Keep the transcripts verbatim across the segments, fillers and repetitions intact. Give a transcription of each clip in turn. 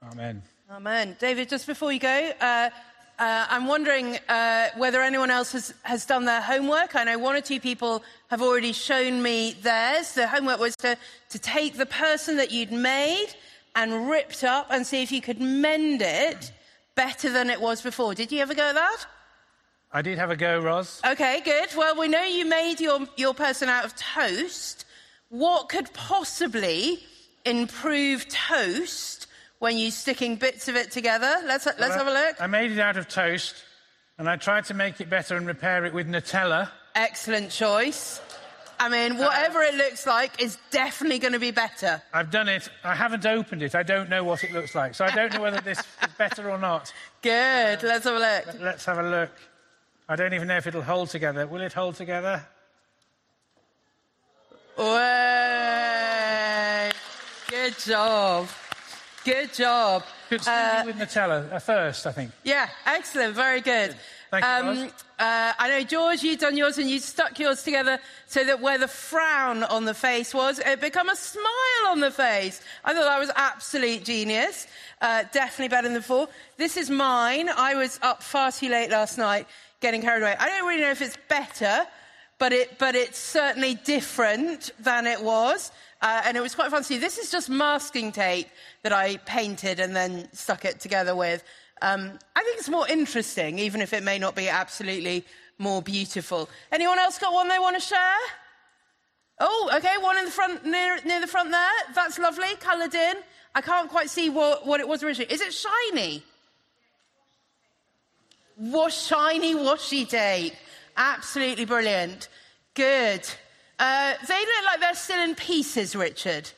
Amen. Amen. David, just before you go, uh, uh, I'm wondering uh, whether anyone else has, has done their homework. I know one or two people have already shown me theirs. The homework was to, to take the person that you'd made and ripped up and see if you could mend it better than it was before. Did you ever go at that? I did have a go, Ros. Okay, good. Well, we know you made your, your person out of toast. What could possibly improve toast when you're sticking bits of it together? Let's, let's well, have a look. I made it out of toast, and I tried to make it better and repair it with Nutella. Excellent choice. I mean, whatever it looks like is definitely going to be better. I've done it. I haven't opened it. I don't know what it looks like. So I don't know whether this is better or not. Good. Let's have a look. Let's have a look. I don't even know if it'll hold together. Will it hold together? Way. Good job. Good job. Good uh, with Nutella uh, first, I think. Yeah, excellent. Very good. Thank you, um, uh, I know, George, you've done yours and you stuck yours together so that where the frown on the face was, it become a smile on the face. I thought that was absolute genius. Uh, definitely better than before. This is mine. I was up far too late last night getting carried away. I don't really know if it's better, but it but it's certainly different than it was. Uh, and it was quite fun to see. This is just masking tape that I painted and then stuck it together with. Um, I think it's more interesting, even if it may not be absolutely more beautiful. Anyone else got one they want to share? Oh, OK, one in the front, near, near the front there. That's lovely, coloured in. I can't quite see what, what it was originally. Is it shiny? Wash, shiny washi tape. Absolutely brilliant. Good. Uh, they look like they're still in pieces, Richard.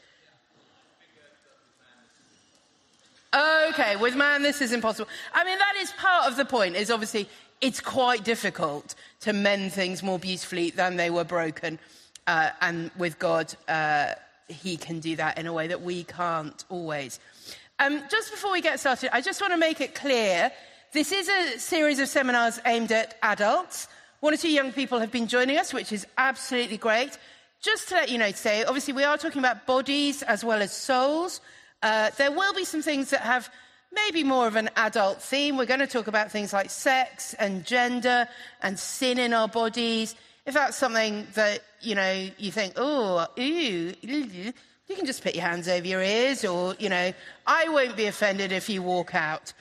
OK, with man, this is impossible. I mean, that is part of the point, is obviously it's quite difficult to mend things more beautifully than they were broken. Uh, and with God, uh, he can do that in a way that we can't always. Um, just before we get started, I just want to make it clear, this is a series of seminars aimed at adults. One or two young people have been joining us, which is absolutely great. Just to let you know today, obviously we are talking about bodies as well as souls. Uh, there will be some things that have maybe more of an adult theme. We're going to talk about things like sex and gender and sin in our bodies. If that's something that, you know, you think, oh, ooh, you can just put your hands over your ears, or, you know, I won't be offended if you walk out.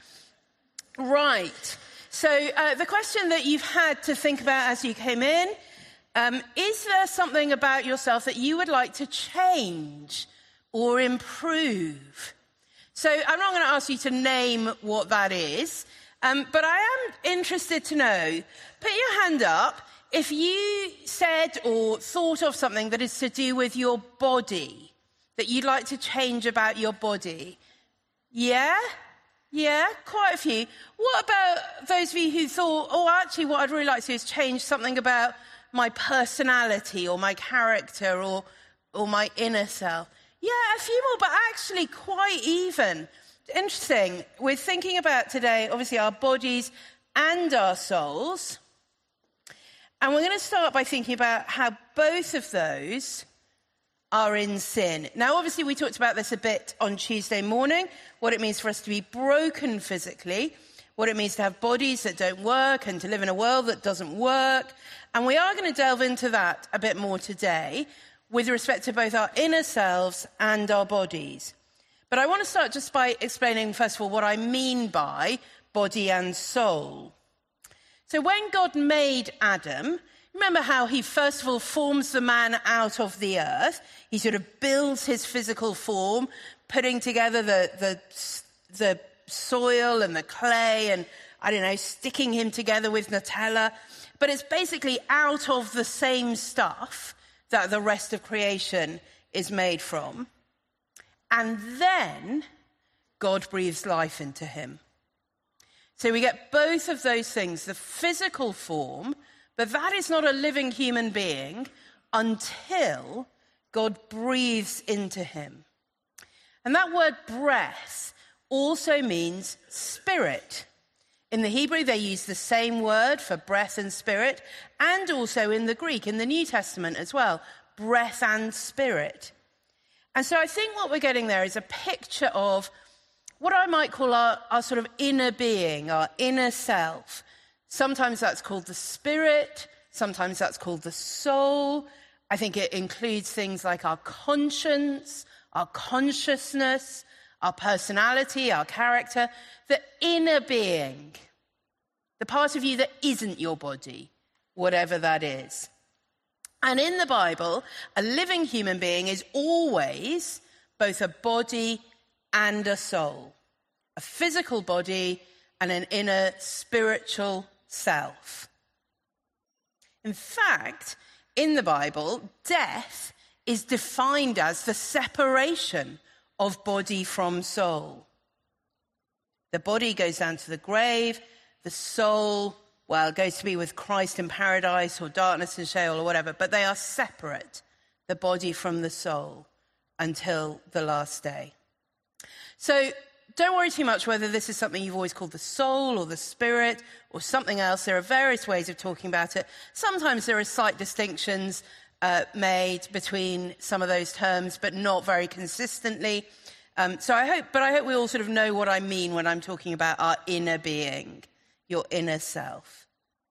Right. So uh, the question that you've had to think about as you came in, um, is there something about yourself that you would like to change or improve? So I'm not going to ask you to name what that is, um, but I am interested to know, put your hand up if you said or thought of something that is to do with your body, that you'd like to change about your body. Yeah? Yeah, quite a few. What about those of you who thought, oh, actually what I'd really like to do is change something about my personality or my character or, or my inner self? Yeah, a few more, but actually quite even. Interesting. We're thinking about today, obviously, our bodies and our souls. And we're going to start by thinking about how both of those are in sin. Now, obviously, we talked about this a bit on Tuesday morning, what it means for us to be broken physically, what it means to have bodies that don't work and to live in a world that doesn't work. And we are going to delve into that a bit more today, with respect to both our inner selves and our bodies. But I want to start just by explaining, first of all, what I mean by body and soul. So when God made Adam, remember how he first of all forms the man out of the earth. He sort of builds his physical form, putting together the, the, the soil and the clay and, I don't know, sticking him together with Nutella. But it's basically out of the same stuff that the rest of creation is made from. And then God breathes life into him. So we get both of those things, the physical form, but that is not a living human being until God breathes into him. And that word breath also means spirit. In the Hebrew, they use the same word for breath and spirit, and also in the Greek, in the New Testament as well, breath and spirit. And so I think what we're getting there is a picture of what I might call our, our sort of inner being, our inner self. Sometimes that's called the spirit, sometimes that's called the soul. I think it includes things like our conscience, our consciousness, our personality, our character, the inner being, the part of you that isn't your body, whatever that is. And in the Bible, a living human being is always both a body and a soul, a physical body and an inner spiritual self. In fact, in the Bible, death is defined as the separation of body from soul. The body goes down to the grave, the soul, well, goes to be with Christ in paradise or darkness and Sheol or whatever, but they are separate, the body from the soul, until the last day. So don't worry too much whether this is something you've always called the soul or the spirit or something else. There are various ways of talking about it. Sometimes there are slight distinctions uh, made between some of those terms, but not very consistently. Um, so I hope, but I hope we all sort of know what I mean when I'm talking about our inner being, your inner self.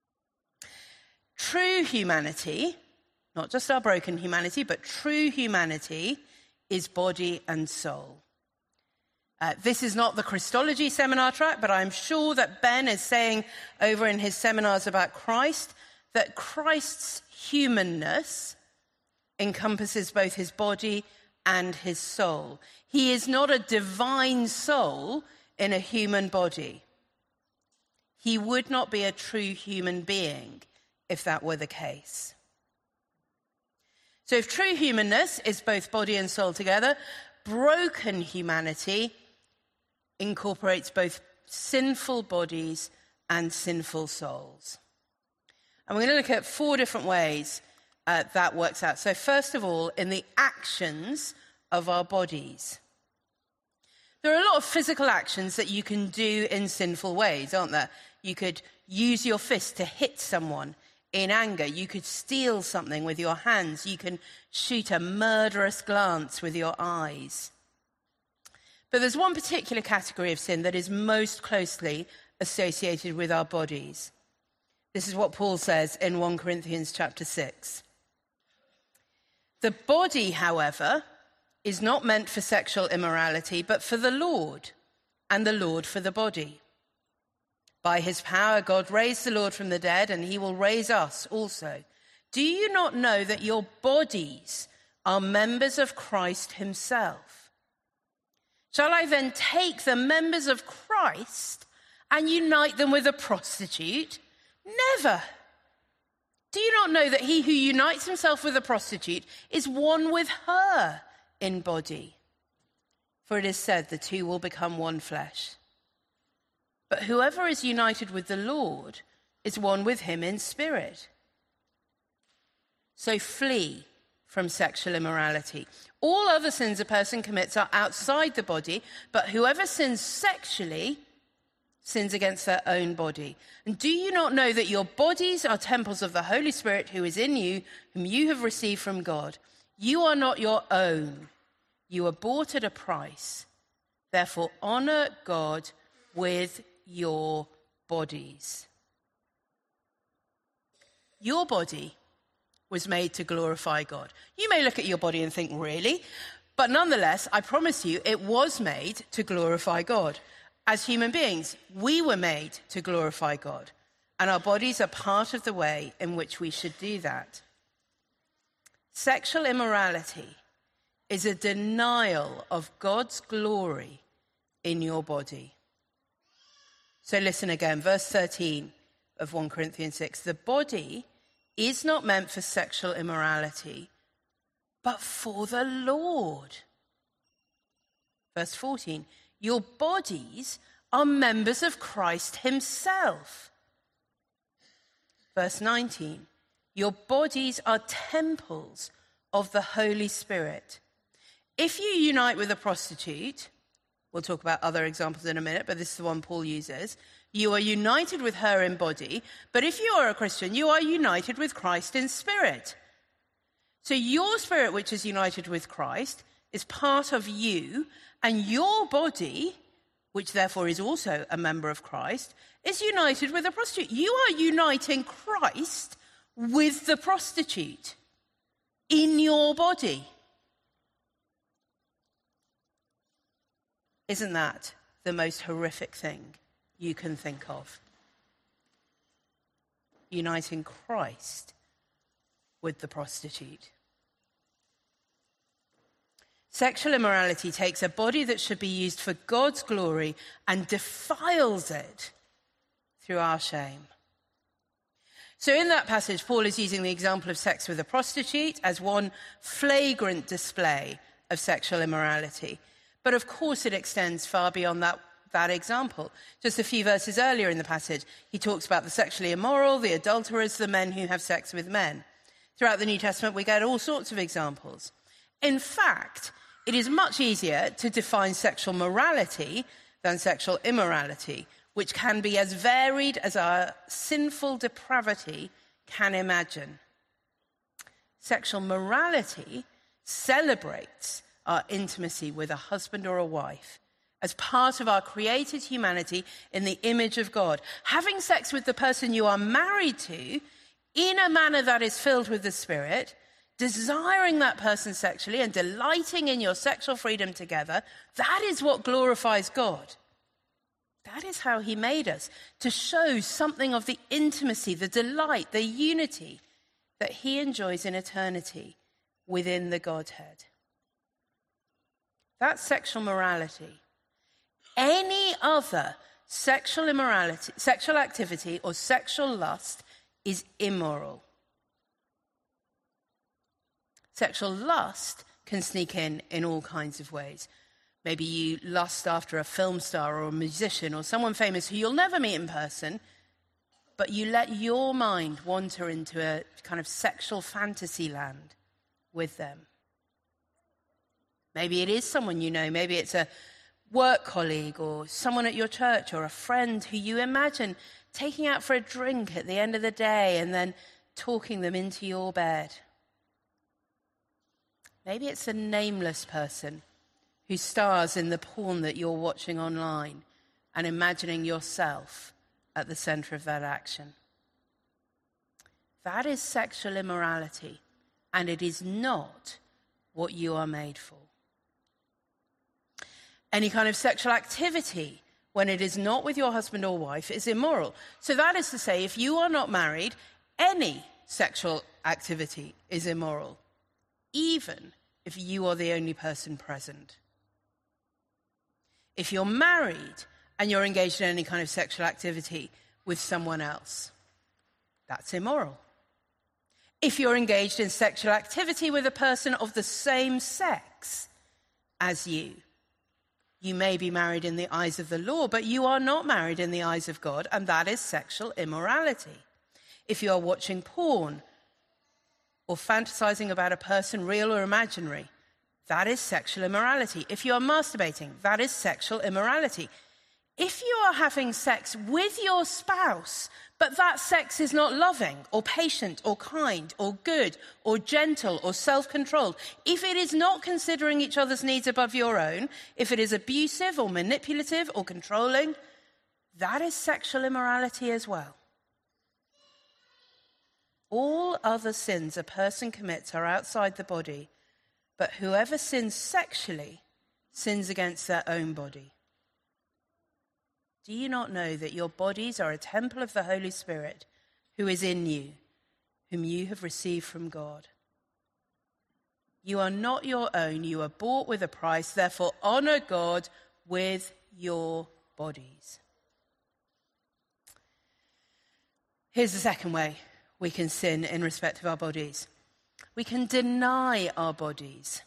True humanity, not just our broken humanity, but true humanity is body and soul. Uh, this is not the Christology seminar track, but I'm sure that Ben is saying over in his seminars about Christ that Christ's humanness encompasses both his body and his soul. He is not a divine soul in a human body. He would not be a true human being if that were the case. So if true humanness is both body and soul together, broken humanity incorporates both sinful bodies and sinful souls. And we're going to look at four different ways uh, that works out. So first of all, in the actions of our bodies. There are a lot of physical actions that you can do in sinful ways, aren't there? You could use your fist to hit someone in anger. You could steal something with your hands. You can shoot a murderous glance with your eyes. But there's one particular category of sin that is most closely associated with our bodies. This is what Paul says in First Corinthians chapter six. The body, however, is not meant for sexual immorality, but for the Lord, and the Lord for the body. By his power, God raised the Lord from the dead, and he will raise us also. Do you not know that your bodies are members of Christ himself? Shall I then take the members of Christ and unite them with a prostitute? Never. Do you not know that he who unites himself with a prostitute is one with her in body? For it is said, the two will become one flesh. But whoever is united with the Lord is one with him in spirit. So flee from sexual immorality. All other sins a person commits are outside the body, but whoever sins sexually sins against their own body. And do you not know that your bodies are temples of the Holy Spirit who is in you, whom you have received from God? You are not your own. You were bought at a price. Therefore, honor God with your bodies. Your body was made to glorify God. You may look at your body and think, really? But nonetheless, I promise you, it was made to glorify God. As human beings, we were made to glorify God, and our bodies are part of the way in which we should do that. Sexual immorality is a denial of God's glory in your body. So listen again, verse thirteen of First Corinthians six. The body is not meant for sexual immorality, but for the Lord. Verse fourteen. Your bodies are members of Christ himself. Verse nineteen. Your bodies are temples of the Holy Spirit. If you unite with a prostitute, we'll talk about other examples in a minute, but this is the one Paul uses, you are united with her in body, but if you are a Christian, you are united with Christ in spirit. So your spirit, which is united with Christ, is part of you, and your body which therefore is also a member of Christ, is united with a prostitute. You are uniting Christ with the prostitute in your body. Isn't that the most horrific thing you can think of? Uniting Christ with the prostitute. Sexual immorality takes a body that should be used for God's glory and defiles it through our shame. So in that passage, Paul is using the example of sex with a prostitute as one flagrant display of sexual immorality. But of course it extends far beyond that, that example. Just a few verses earlier in the passage, he talks about the sexually immoral, the adulterers, the men who have sex with men. Throughout the New Testament, we get all sorts of examples. In fact, it is much easier to define sexual morality than sexual immorality, which can be as varied as our sinful depravity can imagine. Sexual morality celebrates our intimacy with a husband or a wife as part of our created humanity in the image of God. Having sex with the person you are married to in a manner that is filled with the Spirit, desiring that person sexually and delighting in your sexual freedom together, that is what glorifies God. That is how he made us, to show something of the intimacy, the delight, the unity that he enjoys in eternity within the Godhead. That's sexual morality. Any other sexual immorality, sexual activity or sexual lust is immoral. Sexual lust can sneak in in all kinds of ways. Maybe you lust after a film star or a musician or someone famous who you'll never meet in person, but you let your mind wander into a kind of sexual fantasy land with them. Maybe it is someone you know. Maybe it's a work colleague or someone at your church or a friend who you imagine taking out for a drink at the end of the day and then talking them into your bed. Maybe it's a nameless person who stars in the porn that you're watching online and imagining yourself at the center of that action. That is sexual immorality, and it is not what you are made for. Any kind of sexual activity, when it is not with your husband or wife, is immoral. So that is to say, if you are not married, any sexual activity is immoral, even if you are the only person present. If you're married and you're engaged in any kind of sexual activity with someone else, that's immoral. If you're engaged in sexual activity with a person of the same sex as you, you may be married in the eyes of the law, but you are not married in the eyes of God, and that is sexual immorality. If you are watching porn or fantasizing about a person, real or imaginary, that is sexual immorality. If you are masturbating, that is sexual immorality. If you are having sex with your spouse, but that sex is not loving or patient or kind or good or gentle or self-controlled, if it is not considering each other's needs above your own, if it is abusive or manipulative or controlling, that is sexual immorality as well. All other sins a person commits are outside the body, but whoever sins sexually sins against their own body. Do you not know that your bodies are a temple of the Holy Spirit who is in you, whom you have received from God? You are not your own, you are bought with a price, therefore honor God with your bodies. Here's the second way we can sin in respect of our bodies. We can deny our bodies.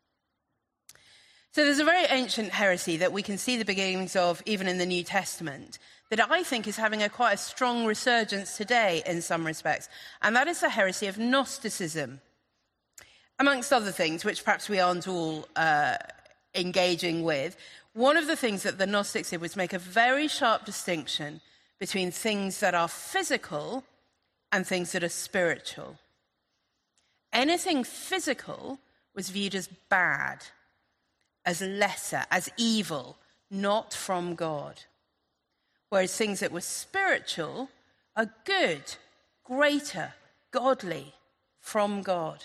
So there's a very ancient heresy that we can see the beginnings of even in the New Testament that I think is having a quite a strong resurgence today in some respects, and that is the heresy of Gnosticism. Amongst other things, which perhaps we aren't all uh, engaging with, one of the things that the Gnostics did was make a very sharp distinction between things that are physical and things that are spiritual. Anything physical was viewed as bad, as lesser, as evil, not from God. Whereas things that were spiritual are good, greater, godly, from God.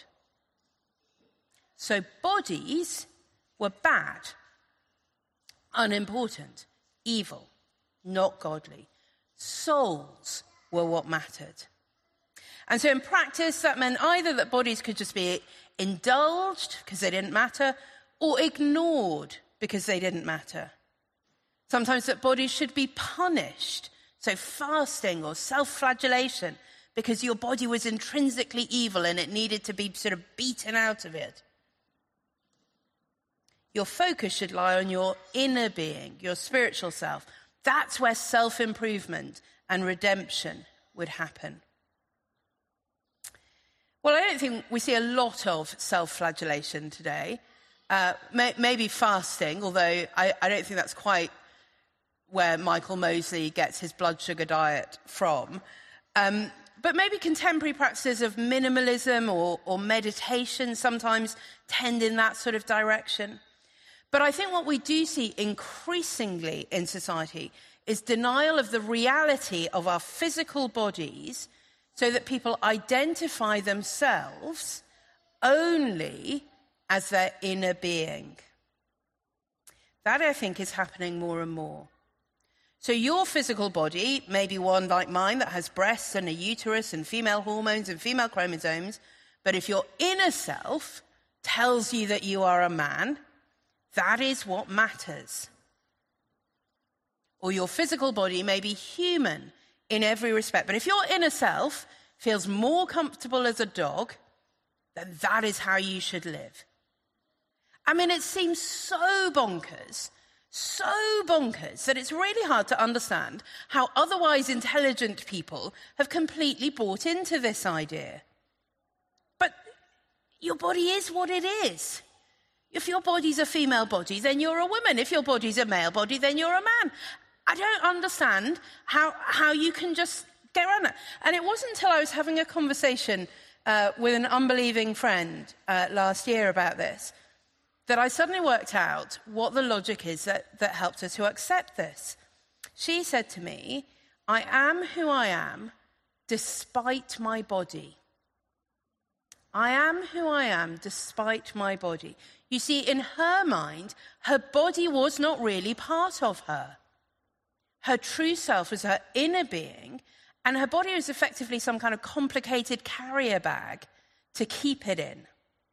So bodies were bad, unimportant, evil, not godly. Souls were what mattered. And so in practice, that meant either that bodies could just be indulged because they didn't matter, or ignored because they didn't matter. Sometimes that bodies should be punished, so fasting or self-flagellation, because your body was intrinsically evil and it needed to be sort of beaten out of it. Your focus should lie on your inner being, your spiritual self. That's where self-improvement and redemption would happen. Well, I don't think we see a lot of self-flagellation today. Uh, may, maybe fasting, although I, I don't think that's quite where Michael Mosley gets his blood sugar diet from. Um, but maybe contemporary practices of minimalism or, or meditation sometimes tend in that sort of direction. But I think what we do see increasingly in society is denial of the reality of our physical bodies, so that people identify themselves only as their inner being. That, I think, is happening more and more. So your physical body may be one like mine that has breasts and a uterus and female hormones and female chromosomes, but if your inner self tells you that you are a man, that is what matters. Or your physical body may be human in every respect, but if your inner self feels more comfortable as a dog, then that is how you should live. I mean, it seems so bonkers, so bonkers, that it's really hard to understand how otherwise intelligent people have completely bought into this idea. But your body is what it is. If your body's a female body, then you're a woman. If your body's a male body, then you're a man. I don't understand how how you can just get around that. And it wasn't until I was having a conversation uh, with an unbelieving friend uh, last year about this that I suddenly worked out what the logic is that, that helped her to accept this. She said to me, I am who I am despite my body. I am who I am despite my body. You see, in her mind, her body was not really part of her. Her true self was her inner being, and her body was effectively some kind of complicated carrier bag to keep it in.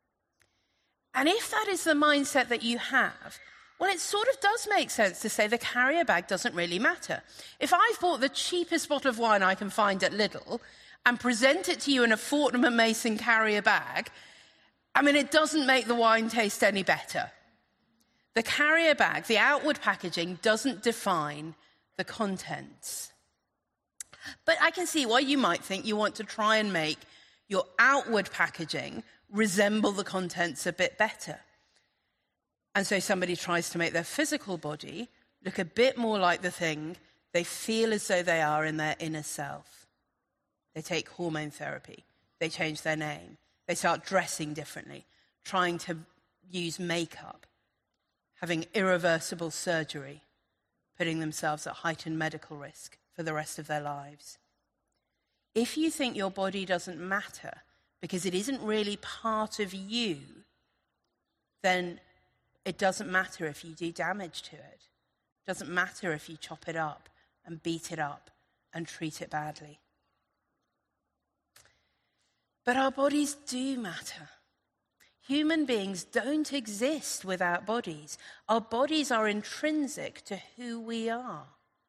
And if that is the mindset that you have, well, it sort of does make sense to say the carrier bag doesn't really matter. If I've bought the cheapest bottle of wine I can find at Lidl and present it to you in a Fortnum and Mason carrier bag, I mean, it doesn't make the wine taste any better. The carrier bag, the outward packaging, doesn't define the contents. But I can see why you might think you want to try and make your outward packaging resemble the contents a bit better. And so somebody tries to make their physical body look a bit more like the thing they feel as though they are in their inner self. They take hormone therapy. They change their name. They start dressing differently, trying to use makeup, having irreversible surgery, putting themselves at heightened medical risk for the rest of their lives. If you think your body doesn't matter because it isn't really part of you, then it doesn't matter if you do damage to it. It doesn't matter if you chop it up and beat it up and treat it badly. But our bodies do matter. Human beings don't exist without bodies. Our bodies are intrinsic to who we are.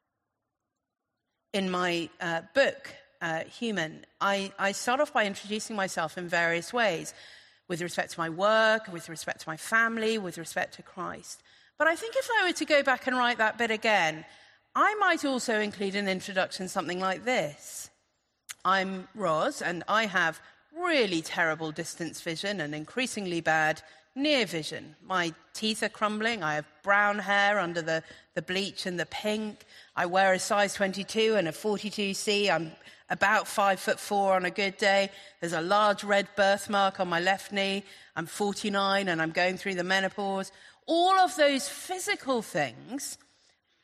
In my uh, book, uh, Human, I, I start off by introducing myself in various ways, with respect to my work, with respect to my family, with respect to Christ. But I think if I were to go back and write that bit again, I might also include an introduction, something like this. I'm Ros, and I have really terrible distance vision and increasingly bad near vision. My teeth are crumbling. I have brown hair under the, the bleach and the pink. I wear a size twenty-two and a forty-two C. I'm about five foot four on a good day. There's a large red birthmark on my left knee. I'm forty-nine and I'm going through the menopause. All of those physical things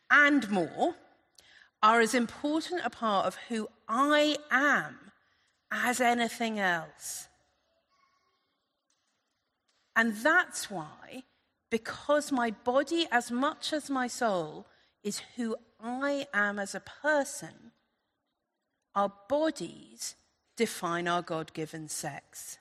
and more are as important a part of who I am as anything else. And that's why, because my body as much as my soul is who I am as a person, our bodies define our God-given sex.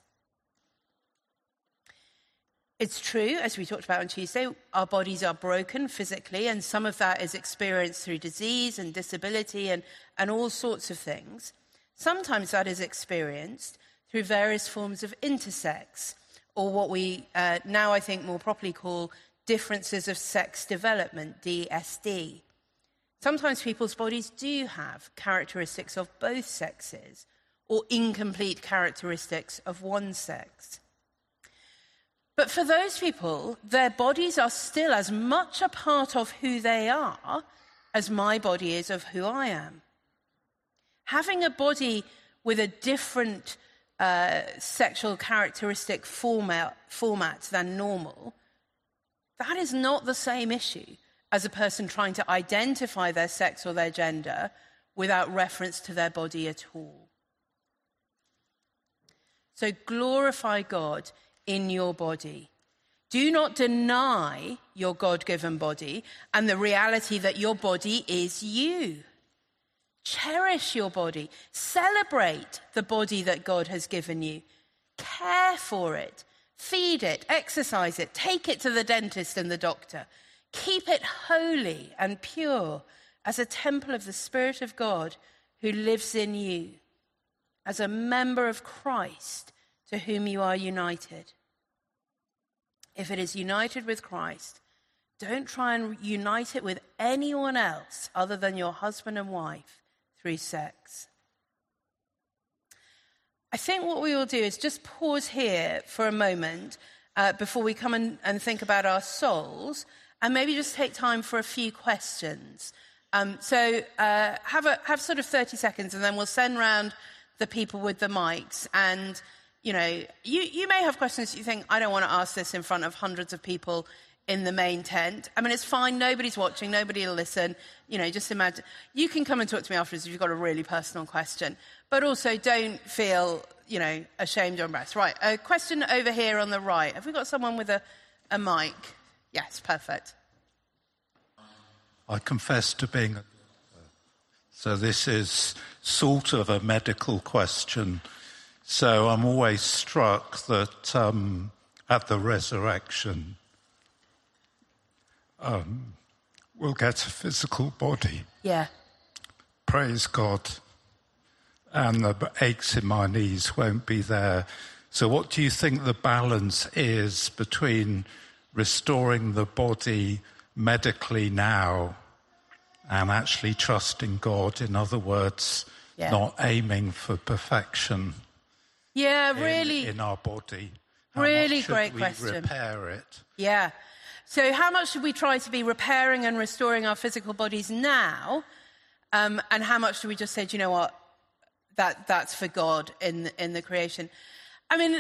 It's true, as we talked about on Tuesday, our bodies are broken physically, and some of that is experienced through disease and disability and, and all sorts of things. Sometimes that is experienced through various forms of intersex, or what we uh, now I think more properly call differences of sex development, D S D. Sometimes people's bodies do have characteristics of both sexes, or incomplete characteristics of one sex. But for those people, their bodies are still as much a part of who they are as my body is of who I am. Having a body with a different uh, sexual characteristic format, format than normal, that is not the same issue as a person trying to identify their sex or their gender without reference to their body at all. So glorify God in your body. Do not deny your God-given body and the reality that your body is you. Cherish your body. Celebrate the body that God has given you. Care for it. Feed it. Exercise it. Take it to the dentist and the doctor. Keep it holy and pure as a temple of the Spirit of God who lives in you, as a member of Christ to whom you are united. If it is united with Christ, don't try and unite it with anyone else other than your husband and wife through sex. I think what we will do is just pause here for a moment uh, before we come and, and think about our souls, and maybe just take time for a few questions. Um, so uh, have a have sort of thirty seconds, and then we'll send round the people with the mics. And you know, you, you may have questions that you think, I don't want to ask this in front of hundreds of people in the main tent. I mean, it's fine. Nobody's watching. Nobody will listen. You know, just imagine. You can come and talk to me afterwards if you've got a really personal question. But also don't feel, you know, ashamed or embarrassed. Right, a question over here on the right. Have we got someone with a, a mic? Yes, perfect. I confess to being a doctor. So this is sort of a medical question. So I'm always struck that um, at the resurrection, um, we'll get a physical body. Yeah. Praise God. And the aches in my knees won't be there. So what do you think the balance is between restoring the body medically now and actually trusting God? In other words, yeah. not aiming for perfection. Yeah, really. In, in our body. How really much should great we question. Repair it? Yeah. So how much should we try to be repairing and restoring our physical bodies now? Um, and how much do we just say, do you know what, that that's for God in in the creation? I mean,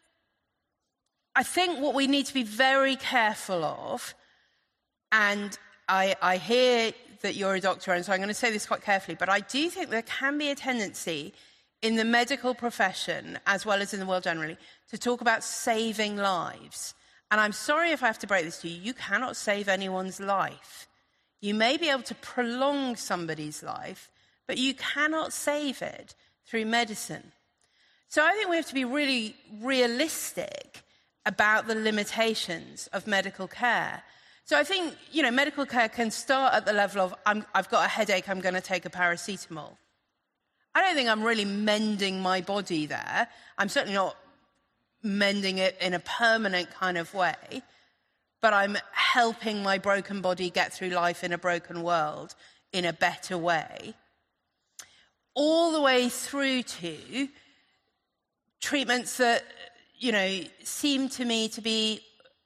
I think what we need to be very careful of, and I, I hear that you're a doctor, and so I'm going to say this quite carefully, but I do think there can be a tendency in the medical profession, as well as in the world generally, to talk about saving lives. And I'm sorry if I have to break this to you, you cannot save anyone's life. You may be able to prolong somebody's life, but you cannot save it through medicine. So I think we have to be really realistic about the limitations of medical care. So I think, you know, medical care can start at the level of, I'm, I've got a headache, I'm going to take a paracetamol. I don't think I'm really mending my body there. I'm certainly not mending it in a permanent kind of way, but I'm helping my broken body get through life in a broken world in a better way. All the way through to treatments that, you know, seem to me to be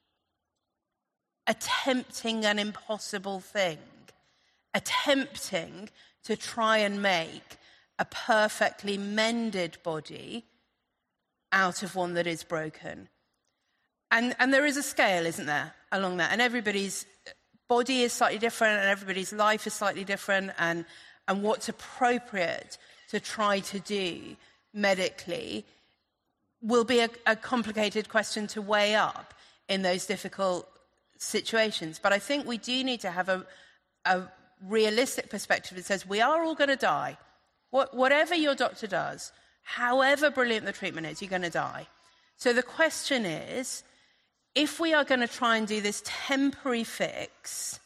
attempting an impossible thing, attempting to try and make a perfectly mended body out of one that is broken. And, and there is a scale, isn't there, along that? And everybody's body is slightly different and everybody's life is slightly different, and, and what's appropriate to try to do medically will be a, a complicated question to weigh up in those difficult situations. But I think we do need to have a, a realistic perspective that says we are all going to die. What, whatever your doctor does, however brilliant the treatment is, you're going to die. So the question is, if we are going to try and do this temporary fix,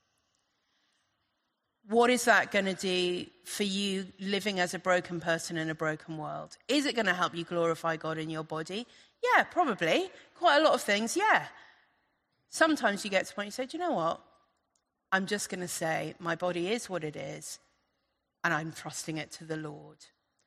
what is that going to do for you living as a broken person in a broken world? Is it going to help you glorify God in your body? Yeah, probably. Quite a lot of things, yeah. Sometimes you get to the point you say, do you know what? I'm just going to say my body is what it is, and I'm trusting it to the Lord.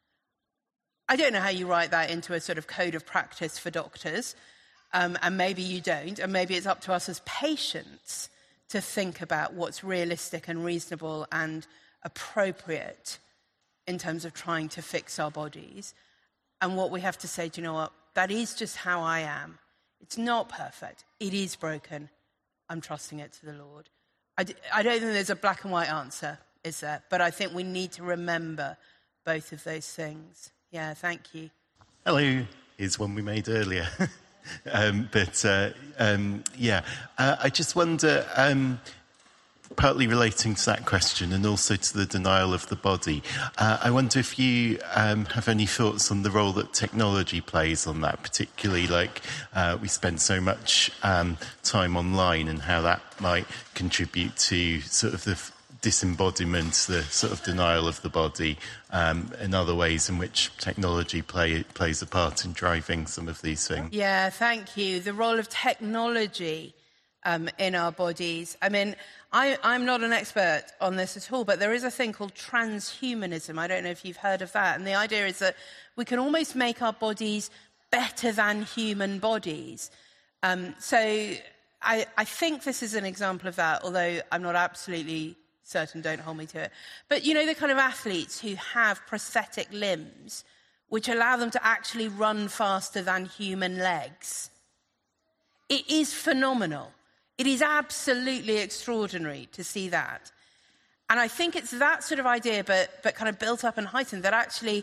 I don't know how you write that into a sort of code of practice for doctors, um, and maybe you don't, and maybe it's up to us as patients to think about what's realistic and reasonable and appropriate in terms of trying to fix our bodies. And what we have to say, do you know what? That is just how I am. It's not perfect. It is broken. I'm trusting it to the Lord. I, d- I don't think there's a black and white answer, is there? But I think we need to remember both of those things. Yeah, thank you. Hello is one we made earlier. um, but, uh, um, yeah, uh, I just wonder, um, partly relating to that question and also to the denial of the body, uh, I wonder if you um, have any thoughts on the role that technology plays on that, particularly like uh, we spend so much um, time online, and how that might contribute to sort of the f- disembodiment, the sort of denial of the body, um, and other ways in which technology play, plays a part in driving some of these things. Yeah, thank you. The role of technology um, in our bodies. I mean, I, I'm not an expert on this at all, but there is a thing called transhumanism. I don't know if you've heard of that. And the idea is that we can almost make our bodies better than human bodies. Um, so I, I think this is an example of that, although I'm not absolutely certain, don't hold me to it. But, you know, the kind of athletes who have prosthetic limbs which allow them to actually run faster than human legs. It is phenomenal. It is absolutely extraordinary to see that. And I think it's that sort of idea, but, but kind of built up and heightened, that actually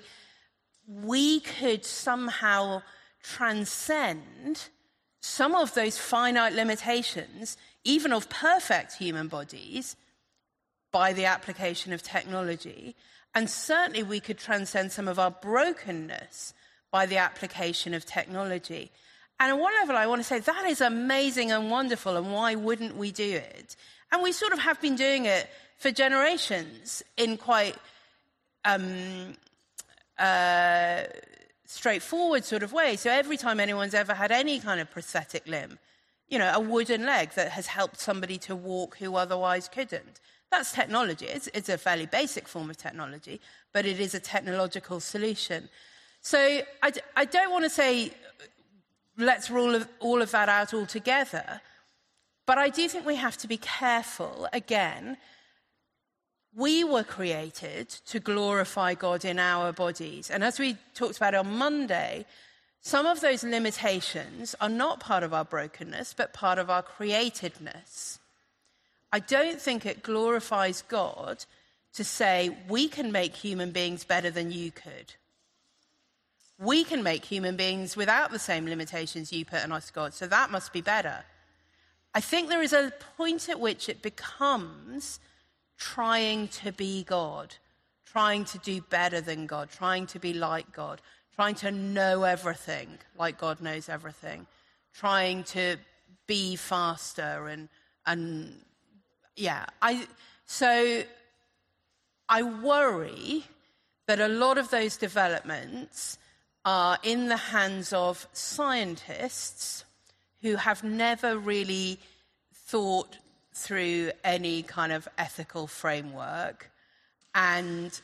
we could somehow transcend some of those finite limitations, even of perfect human bodies, by the application of technology. And certainly we could transcend some of our brokenness by the application of technology. And at one level, I want to say that is amazing and wonderful, and why wouldn't we do it? And we sort of have been doing it for generations in quite um, uh, straightforward sort of way. So every time anyone's ever had any kind of prosthetic limb, you know, a wooden leg that has helped somebody to walk who otherwise couldn't, that's technology. It's, it's a fairly basic form of technology, but it is a technological solution. So I, I don't want to say let's rule of, all of that out altogether, but I do think we have to be careful. Again, we were created to glorify God in our bodies. And as we talked about on Monday, some of those limitations are not part of our brokenness, but part of our createdness. I don't think it glorifies God to say we can make human beings better than you could. We can make human beings without the same limitations you put on us, God, so that must be better. I think there is a point at which it becomes trying to be God, trying to do better than God, trying to be like God, trying to know everything like God knows everything, trying to be faster and and yeah. I so I worry that a lot of those developments are in the hands of scientists who have never really thought through any kind of ethical framework and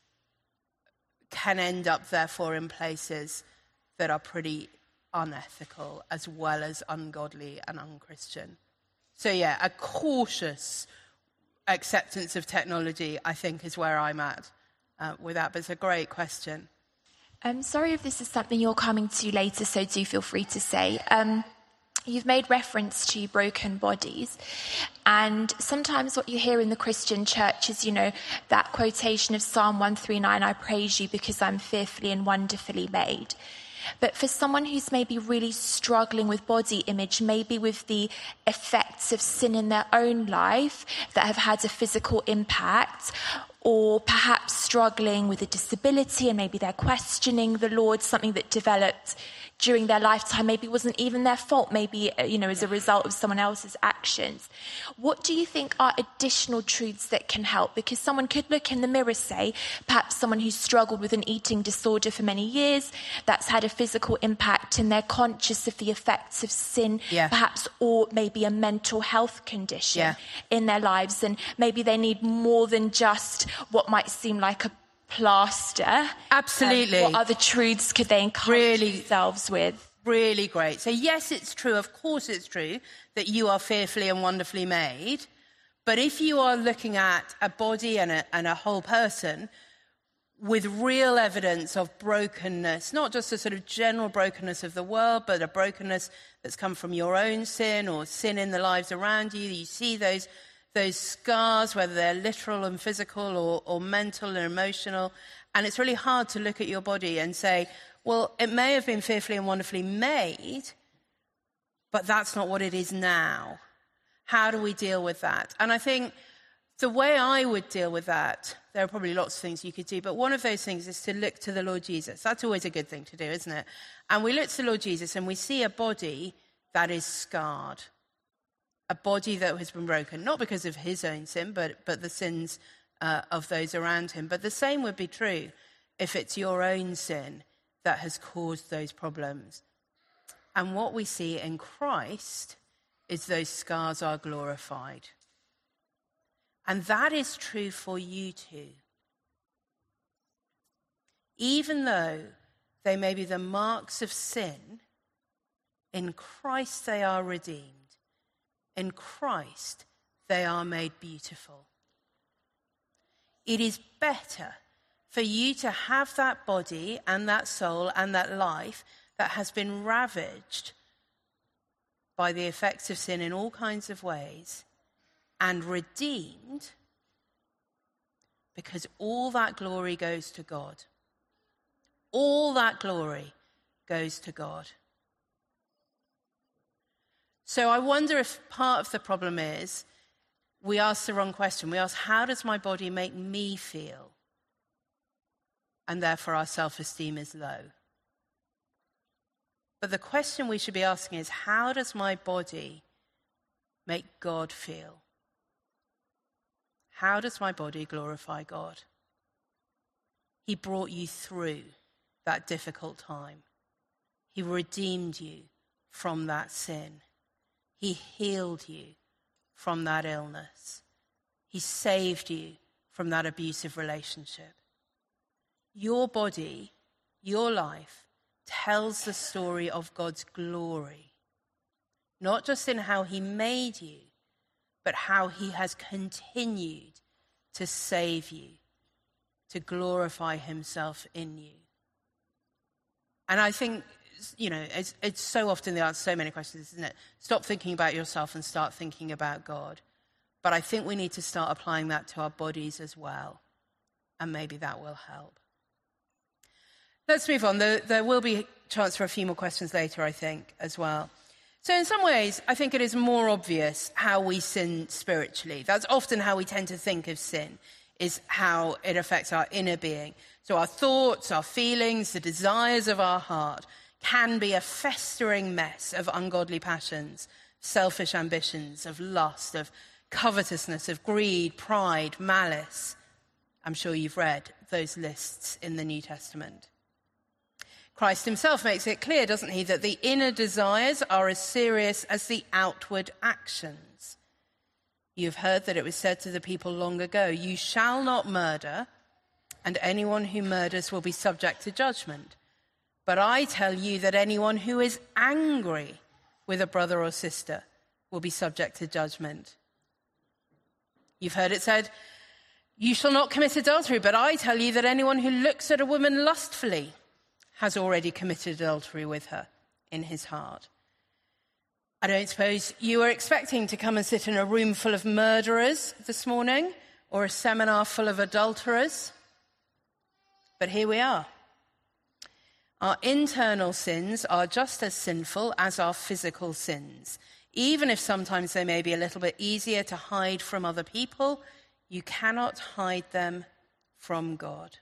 can end up, therefore, in places that are pretty unethical as well as ungodly and unchristian. So, yeah, a cautious acceptance of technology, I think, is where I'm at uh, with that. But it's a great question. I'm sorry if this is something you're coming to later, so do feel free to say. Um, you've made reference to broken bodies. And sometimes what you hear in the Christian church is, you know, that quotation of Psalm one thirty-nine, I praise you because I'm fearfully and wonderfully made. But for someone who's maybe really struggling with body image, maybe with the effects of sin in their own life that have had a physical impact, or perhaps struggling with a disability and maybe they're questioning the Lord, something that developed during their lifetime, maybe wasn't even their fault, maybe, you know, as a result of someone else's actions. What do you think are additional truths that can help? Because someone could look in the mirror, say, perhaps someone who's struggled with an eating disorder for many years, that's had a physical impact, and they're conscious of the effects of sin, yeah. perhaps, or maybe a mental health condition yeah. in their lives, and maybe they need more than just what might seem like a plaster. Absolutely. Um, what other truths could they encourage really, themselves with? Really great. So yes, it's true. Of course it's true that you are fearfully and wonderfully made. But if you are looking at a body and a, and a whole person with real evidence of brokenness, not just a sort of general brokenness of the world, but a brokenness that's come from your own sin or sin in the lives around you, you see those those scars, whether they're literal and physical or, or mental and emotional. And it's really hard to look at your body and say, well, it may have been fearfully and wonderfully made, but that's not what it is now. How do we deal with that? And I think the way I would deal with that, there are probably lots of things you could do, but one of those things is to look to the Lord Jesus. That's always a good thing to do, isn't it? And we look to the Lord Jesus and we see a body that is scarred. A body that has been broken, not because of his own sin, but, but the sins uh, of those around him. But the same would be true if it's your own sin that has caused those problems. And what we see in Christ is those scars are glorified. And that is true for you too. Even though they may be the marks of sin, in Christ they are redeemed. In Christ, they are made beautiful. It is better for you to have that body and that soul and that life that has been ravaged by the effects of sin in all kinds of ways and redeemed, because all that glory goes to God. All that glory goes to God. So I wonder if part of the problem is we ask the wrong question. We ask, how does my body make me feel? And therefore our self-esteem is low. But the question we should be asking is, how does my body make God feel? How does my body glorify God? He brought you through that difficult time. He redeemed you from that sin. He healed you from that illness. He saved you from that abusive relationship. Your body, your life, tells the story of God's glory, not just in how he made you, but how he has continued to save you, to glorify himself in you. And I think, you know, it's, it's so often the answer to so many questions, isn't it? Stop thinking about yourself and start thinking about God. But I think we need to start applying that to our bodies as well. And maybe that will help. Let's move on. There, there will be a chance for a few more questions later, I think, as well. So in some ways, I think it is more obvious how we sin spiritually. That's often how we tend to think of sin, is how it affects our inner being. So our thoughts, our feelings, the desires of our heart can be a festering mess of ungodly passions, selfish ambitions, of lust, of covetousness, of greed, pride, malice. I'm sure you've read those lists in the New Testament. Christ himself makes it clear, doesn't he, that the inner desires are as serious as the outward actions. You've heard that it was said to the people long ago, you shall not murder, and anyone who murders will be subject to judgment. But I tell you that anyone who is angry with a brother or sister will be subject to judgment. You've heard it said, you shall not commit adultery, but I tell you that anyone who looks at a woman lustfully has already committed adultery with her in his heart. I don't suppose you were expecting to come and sit in a room full of murderers this morning or a seminar full of adulterers. But here we are. Our internal sins are just as sinful as our physical sins. Even if sometimes they may be a little bit easier to hide from other people, you cannot hide them from God.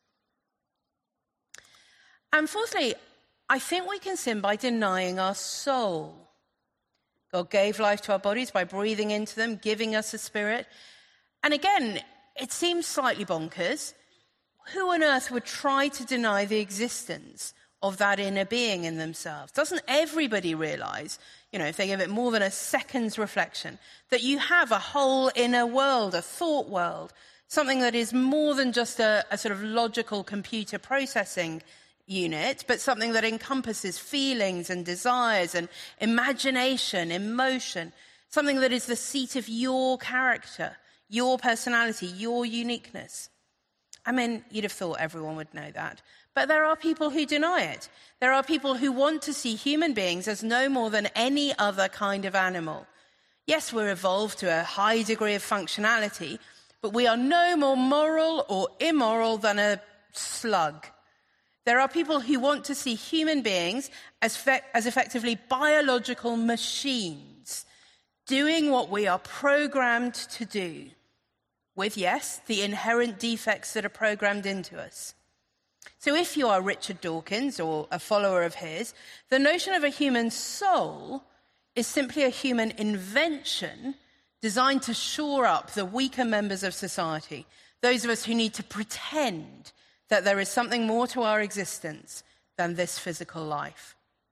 And fourthly, I think we can sin by denying our soul. God gave life to our bodies by breathing into them, giving us a spirit. And again, it seems slightly bonkers. Who on earth would try to deny the existence of that inner being in themselves? Doesn't everybody realize, you know, if they give it more than a second's reflection, that you have a whole inner world, a thought world, something that is more than just a, a sort of logical computer processing unit, but something that encompasses feelings and desires and imagination, emotion, something that is the seat of your character, your personality, your uniqueness. I mean, you'd have thought everyone would know that. But there are people who deny it. There are people who want to see human beings as no more than any other kind of animal. Yes, we're evolved to a high degree of functionality, but we are no more moral or immoral than a slug. There are people who want to see human beings as, fe- as effectively biological machines, doing what we are programmed to do, with, yes, the inherent defects that are programmed into us. So if you are Richard Dawkins or a follower of his, the notion of a human soul is simply a human invention designed to shore up the weaker members of society, those of us who need to pretend that there is something more to our existence than this physical life.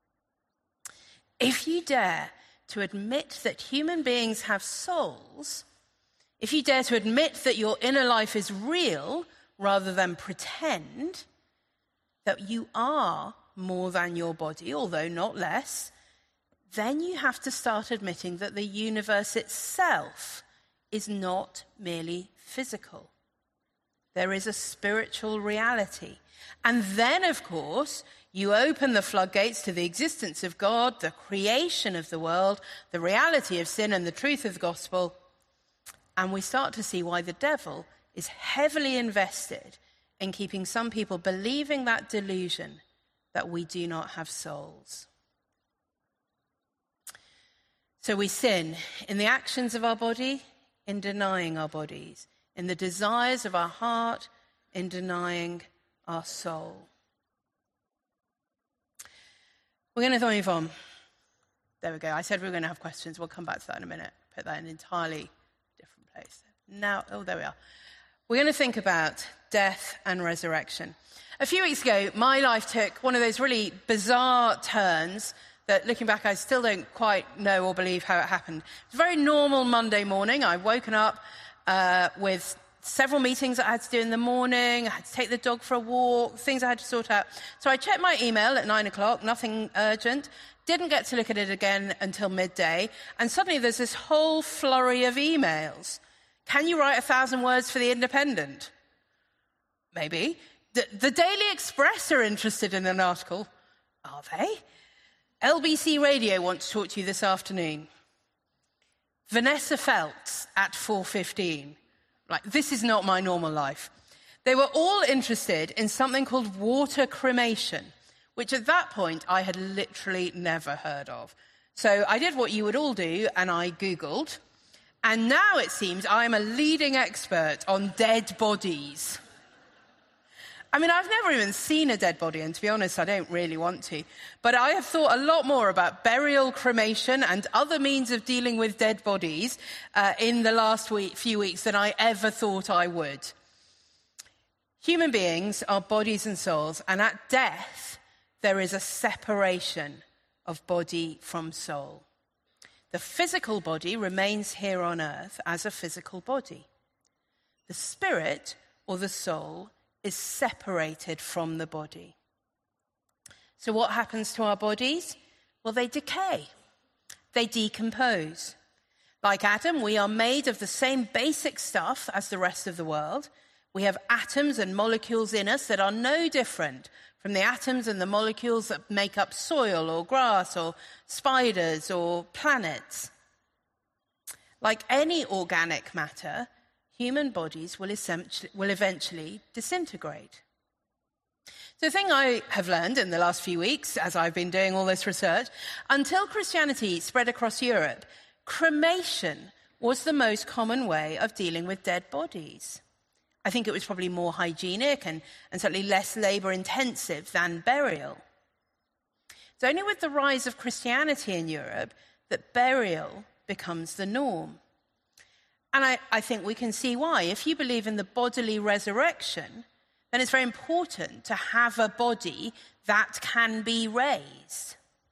If you dare to admit that human beings have souls, if you dare to admit that your inner life is real rather than pretend, that you are more than your body, although not less, then you have to start admitting that the universe itself is not merely physical. There is a spiritual reality. And then, of course, you open the floodgates to the existence of God, the creation of the world, the reality of sin and the truth of the gospel, and we start to see why the devil is heavily invested in keeping some people believing that delusion that we do not have souls. So we sin in the actions of our body, in denying our bodies, in the desires of our heart, in denying our soul. We're going to move on. There we go. I said we were going to have questions. We'll come back to that in a minute. Put that in an entirely different place. Now, oh, there we are. We're going to think about death and resurrection. A few weeks ago, my life took one of those really bizarre turns that, looking back, I still don't quite know or believe how it happened. It was a very normal Monday morning. I'd woken up uh, with several meetings that I had to do in the morning. I had to take the dog for a walk, things I had to sort out. So I checked my email at nine o'clock, nothing urgent. Didn't get to look at it again until midday. And suddenly there's this whole flurry of emails. Can you write a thousand words for The Independent? Maybe. The, the Daily Express are interested in an article. Are they? L B C Radio want to talk to you this afternoon. Vanessa Feltz at four fifteen. Like, this is not my normal life. They were all interested in something called water cremation, which at that point I had literally never heard of. So I did what you would all do, and I Googled. And now it seems I'm a leading expert on dead bodies. I mean, I've never even seen a dead body, and to be honest, I don't really want to. But I have thought a lot more about burial, cremation, and other means of dealing with dead bodies uh, in the last week, few weeks than I ever thought I would. Human beings are bodies and souls, and at death, there is a separation of body from soul. The physical body remains here on earth as a physical body. The spirit, or the soul, is separated from the body. So what happens to our bodies? Well, they decay. They decompose. Like Adam, we are made of the same basic stuff as the rest of the world. We have atoms and molecules in us that are no different from from the atoms and the molecules that make up soil or grass or spiders or planets. Like any organic matter, human bodies will, will eventually disintegrate. So the thing I have learned in the last few weeks, as I've been doing all this research, until Christianity spread across Europe, cremation was the most common way of dealing with dead bodies. I think it was probably more hygienic and, and certainly less labour-intensive than burial. It's only with the rise of Christianity in Europe that burial becomes the norm. And I, I think we can see why. If you believe in the bodily resurrection, then it's very important to have a body that can be raised.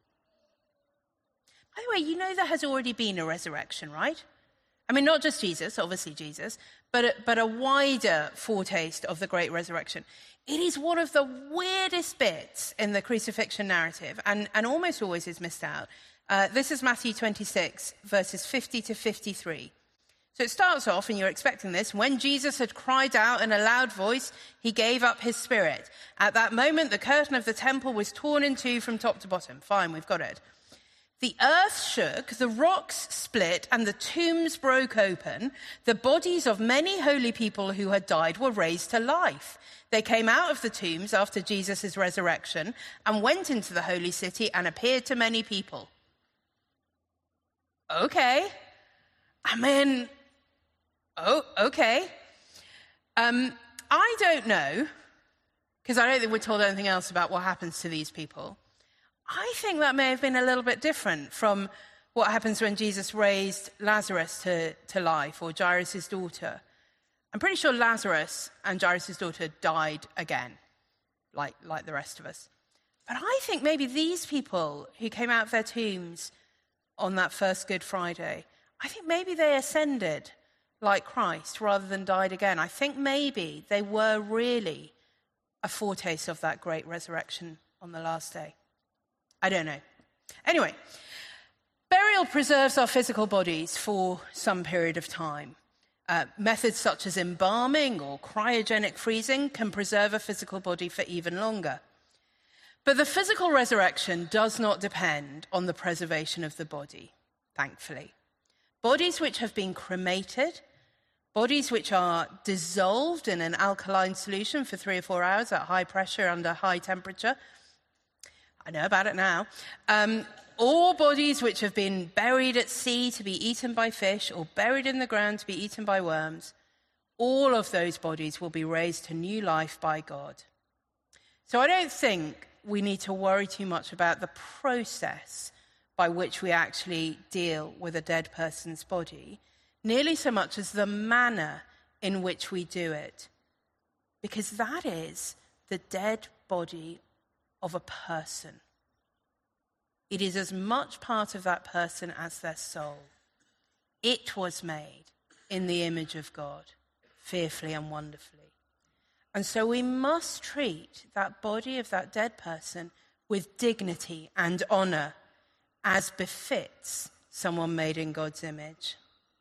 By the way, you know there has already been a resurrection, right? I mean, not just Jesus, obviously Jesus, but a, but a wider foretaste of the great resurrection. It is one of the weirdest bits in the crucifixion narrative, and, and almost always is missed out. Uh, this is Matthew twenty-six, verses fifty to fifty-three. So it starts off, and you're expecting this, when Jesus had cried out in a loud voice, he gave up his spirit. At that moment, the curtain of the temple was torn in two from top to bottom. Fine, we've got it. The earth shook, the rocks split, and the tombs broke open. The bodies of many holy people who had died were raised to life. They came out of the tombs after Jesus' resurrection and went into the holy city and appeared to many people. Okay. I mean, oh, okay. Um, I don't know, because I don't think we're told anything else about what happens to these people. I think that may have been a little bit different from what happens when Jesus raised Lazarus to, to life, or Jairus' daughter. I'm pretty sure Lazarus and Jairus' daughter died again, like, like the rest of us. But I think maybe these people who came out of their tombs on that first Good Friday, I think maybe they ascended like Christ rather than died again. I think maybe they were really a foretaste of that great resurrection on the last day. I don't know. Anyway, burial preserves our physical bodies for some period of time. Uh, methods such as embalming or cryogenic freezing can preserve a physical body for even longer. But the physical resurrection does not depend on the preservation of the body, thankfully. Bodies which have been cremated, bodies which are dissolved in an alkaline solution for three or four hours at high pressure under high temperature, I know about it now, um, or bodies which have been buried at sea to be eaten by fish or buried in the ground to be eaten by worms, all of those bodies will be raised to new life by God. So I don't think we need to worry too much about the process by which we actually deal with a dead person's body, nearly so much as the manner in which we do it, because that is the dead body of a person. It is as much part of that person as their soul. It was made in the image of God, fearfully and wonderfully. And so we must treat that body of that dead person with dignity and honor, as befits someone made in God's image.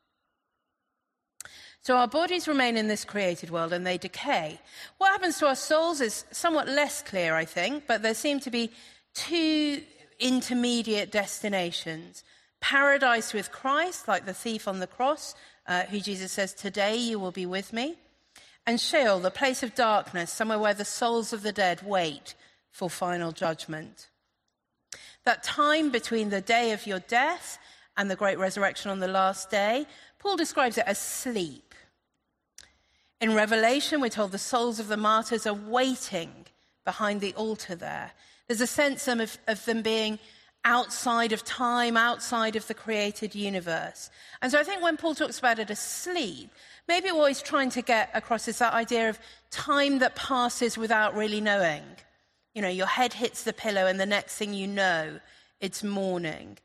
So our bodies remain in this created world and they decay. What happens to our souls is somewhat less clear, I think, but there seem to be two intermediate destinations. Paradise with Christ, like the thief on the cross, uh, who Jesus says, "Today you will be with me." And Sheol, the place of darkness, somewhere where the souls of the dead wait for final judgment. That time between the day of your death and the great resurrection on the last day, Paul describes it as sleep. In Revelation, we're told the souls of the martyrs are waiting behind the altar there. There's a sense of, of them being outside of time, outside of the created universe. And so I think when Paul talks about it as sleep, maybe what he's trying to get across is that idea of time that passes without really knowing. You know, your head hits the pillow and the next thing you know, it's morning.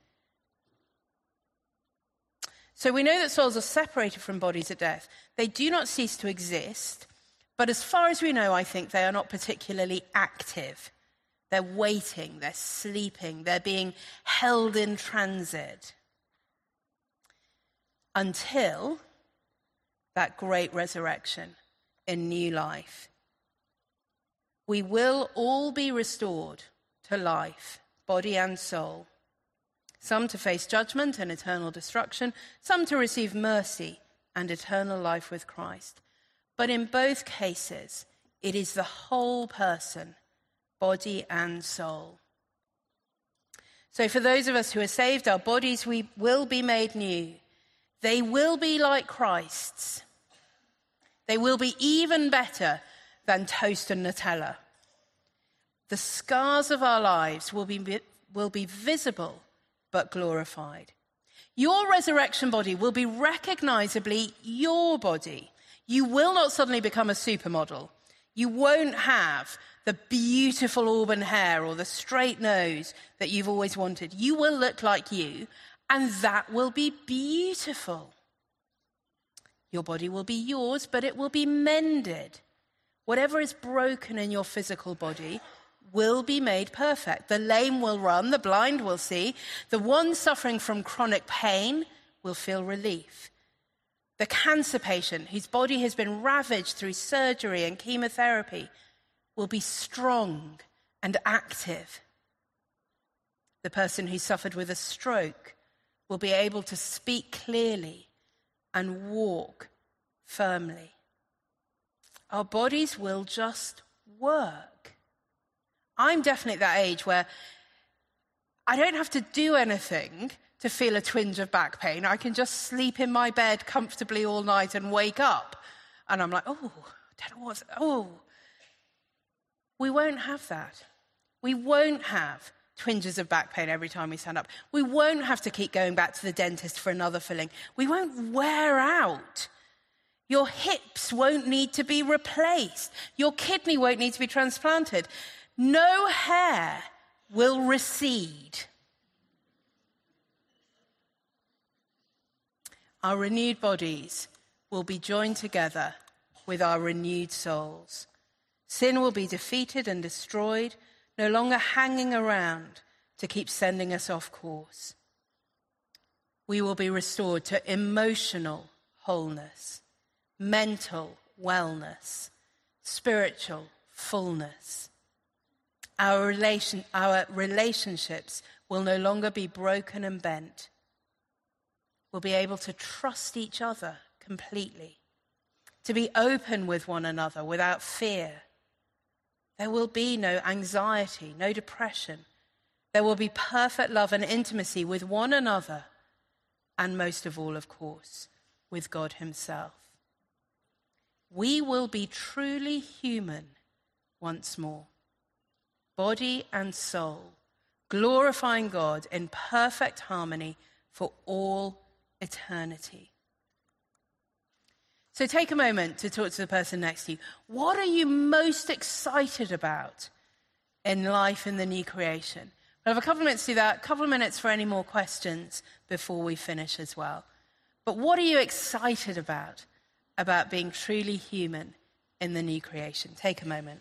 So we know that souls are separated from bodies at death. They do not cease to exist, but as far as we know, I think they are not particularly active. They're waiting, they're sleeping, they're being held in transit until that great resurrection in new life. We will all be restored to life, body and soul. Some to face judgment and eternal destruction, some to receive mercy and eternal life with Christ. But in both cases, it is the whole person, body and soul. So for those of us who are saved, our bodies we will be made new. They will be like Christ's. They will be even better than toast and Nutella. The scars of our lives will be, will be visible but glorified. Your resurrection body will be recognizably your body. You will not suddenly become a supermodel. You won't have the beautiful auburn hair or the straight nose that you've always wanted. You will look like you, and that will be beautiful. Your body will be yours, but it will be mended. Whatever is broken in your physical body will be made perfect. The lame will run, the blind will see. The one suffering from chronic pain will feel relief. The cancer patient whose body has been ravaged through surgery and chemotherapy will be strong and active. The person who suffered with a stroke will be able to speak clearly and walk firmly. Our bodies will just work. I'm definitely at that age where I don't have to do anything to feel a twinge of back pain. I can just sleep in my bed comfortably all night and wake up. And I'm like, oh, I don't know what's, oh. We won't have that. We won't have twinges of back pain every time we stand up. We won't have to keep going back to the dentist for another filling. We won't wear out. Your hips won't need to be replaced. Your kidney won't need to be transplanted. No hair will recede. Our renewed bodies will be joined together with our renewed souls. Sin will be defeated and destroyed, no longer hanging around to keep sending us off course. We will be restored to emotional wholeness, mental wellness, spiritual fullness. Our relation, our relationships will no longer be broken and bent. We'll be able to trust each other completely, to be open with one another without fear. There will be no anxiety, no depression. There will be perfect love and intimacy with one another, and most of all, of course, with God himself. We will be truly human once more, body and soul, glorifying God in perfect harmony for all eternity. So take a moment to talk to the person next to you. What are you most excited about in life in the new creation? We'll have a couple of minutes to do that, a couple of minutes for any more questions before we finish as well. But what are you excited about, about being truly human in the new creation? Take a moment.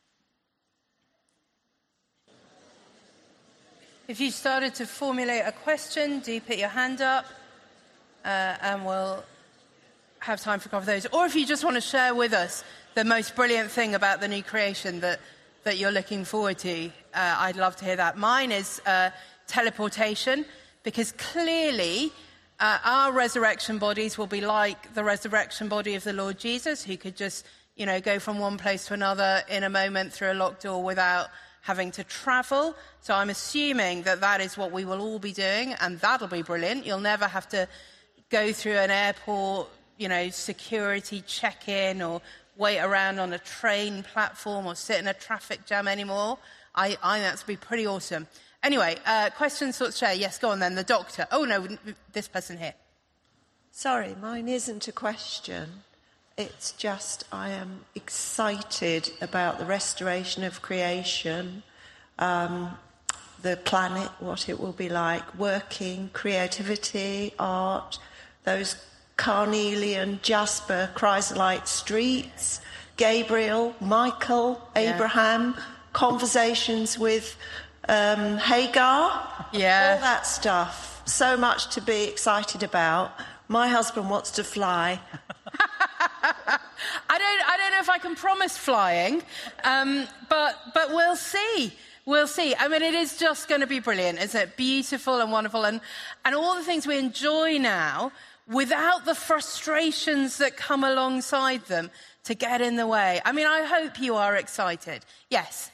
If you started to formulate a question, do put your hand up, uh, and we'll have time for a couple of those. Or if you just want to share with us the most brilliant thing about the new creation that, that you're looking forward to, uh, I'd love to hear that. Mine is uh, teleportation, because clearly uh, our resurrection bodies will be like the resurrection body of the Lord Jesus, who could just, you know, go from one place to another in a moment through a locked door without having to travel. So I'm assuming that that is what we will all be doing, and that'll be brilliant. You'll never have to go through an airport, you know, security check-in or wait around on a train platform or sit in a traffic jam anymore. I, I think that's be pretty awesome. Anyway, uh, questions, thoughts, share. Yes, go on then. The doctor. Oh, no, this person here. Sorry, mine isn't a question. It's just I am excited about the restoration of creation, um, the planet, what it will be like, working, creativity, art, those carnelian, jasper, chrysolite streets, Gabriel, Michael, Yeah. Abraham, conversations with um, Hagar, Yeah. all that stuff. So much to be excited about. My husband wants to fly. I don't, I don't know if I can promise flying, um, but but we'll see. We'll see. I mean, it is just going to be brilliant, isn't it? Beautiful and wonderful, and and all the things we enjoy now, without the frustrations that come alongside them to get in the way. I mean, I hope you are excited. Yes.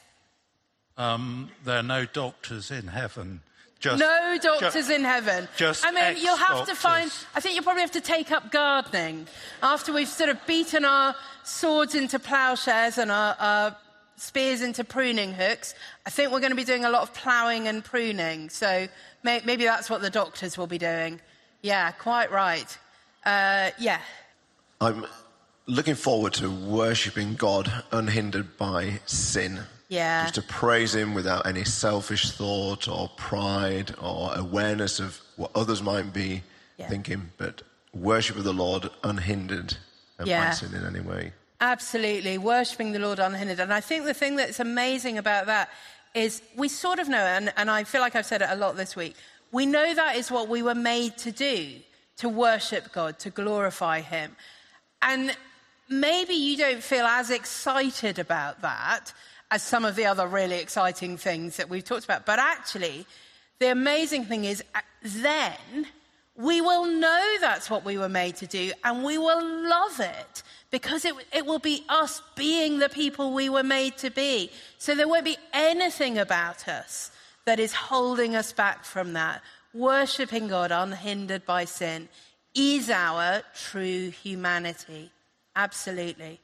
Um, there are no doctors in heaven. Just, no doctors just, in heaven. Just I mean, you'll have to find... ex-doctors. I think you'll probably have to take up gardening. After we've sort of beaten our swords into ploughshares and our, our spears into pruning hooks, I think we're going to be doing a lot of ploughing and pruning. So may, maybe that's what the doctors will be doing. Yeah, quite right. Uh, yeah. I'm looking forward to worshipping God unhindered by sin. Yeah. Just to praise him without any selfish thought or pride or awareness of what others might be yeah. thinking, but worship of the Lord unhindered yeah. by sin in any way. Absolutely, worshipping the Lord unhindered. And I think the thing that's amazing about that is we sort of know, and, and I feel like I've said it a lot this week, we know that is what we were made to do, to worship God, to glorify him. And maybe you don't feel as excited about that as some of the other really exciting things that we've talked about. But actually, the amazing thing is then we will know that's what we were made to do, and we will love it because it, it will be us being the people we were made to be. So there won't be anything about us that is holding us back from that. Worshipping God unhindered by sin is our true humanity. Absolutely.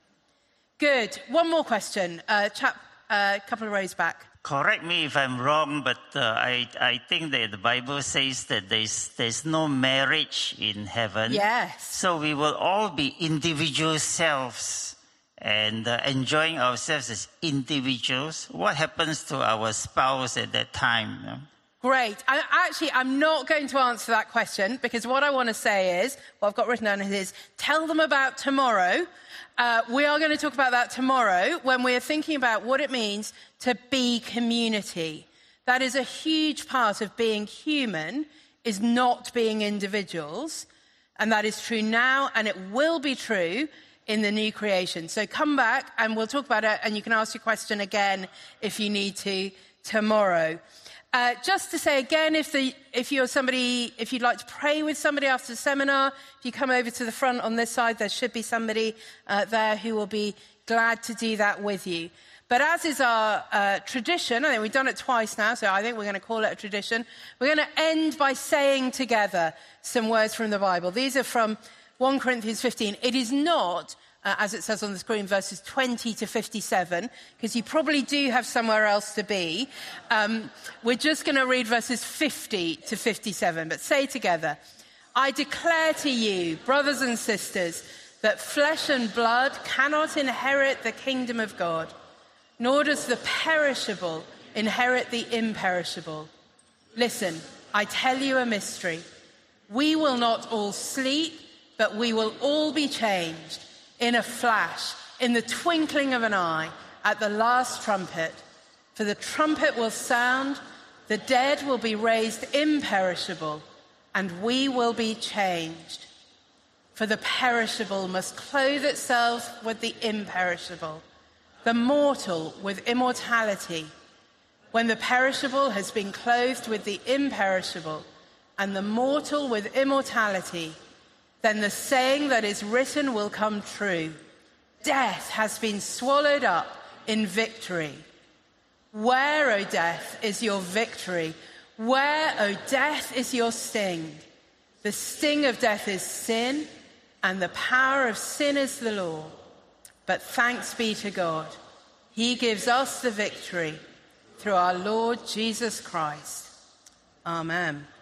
Good. One more question. Uh, chap, a uh, couple of rows back. Correct me if I'm wrong, but uh, I, I think that the Bible says that there's, there's no marriage in heaven. Yes. So we will all be individual selves and uh, enjoying ourselves as individuals. What happens to our spouse at that time? You know? Great. I, actually, I'm not going to answer that question because what I want to say is, what I've got written down is, tell them about tomorrow. Uh, we are going to talk about that tomorrow when we're thinking about what it means to be community. That is a huge part of being human, is not being individuals. And that is true now, and it will be true in the new creation. So come back and we'll talk about it, and you can ask your question again if you need to tomorrow. Uh, just to say again, if the if you're somebody, if you'd like to pray with somebody after the seminar, if you come over to the front on this side, there should be somebody uh, there who will be glad to do that with you. But as is our uh, tradition, I think we've done it twice now, so I think we're going to call it a tradition. We're going to end by saying together some words from the Bible. These are from First Corinthians fifteen. It is not, uh, as it says on the screen, verses twenty to fifty-seven, because you probably do have somewhere else to be. Um, we're just going to read verses fifty to fifty-seven, but say together, I declare to you, brothers and sisters, that flesh and blood cannot inherit the kingdom of God, nor does the perishable inherit the imperishable. Listen, I tell you a mystery. We will not all sleep, but we will all be changed in a flash, in the twinkling of an eye, at the last trumpet. For the trumpet will sound, the dead will be raised imperishable, and we will be changed. For the perishable must clothe itself with the imperishable, the mortal with immortality. When the perishable has been clothed with the imperishable, and the mortal with immortality, then the saying that is written will come true. Death has been swallowed up in victory. Where, O death, is your victory? Where, O death, is your sting? The sting of death is sin, and the power of sin is the law. But thanks be to God. He gives us the victory through our Lord Jesus Christ. Amen.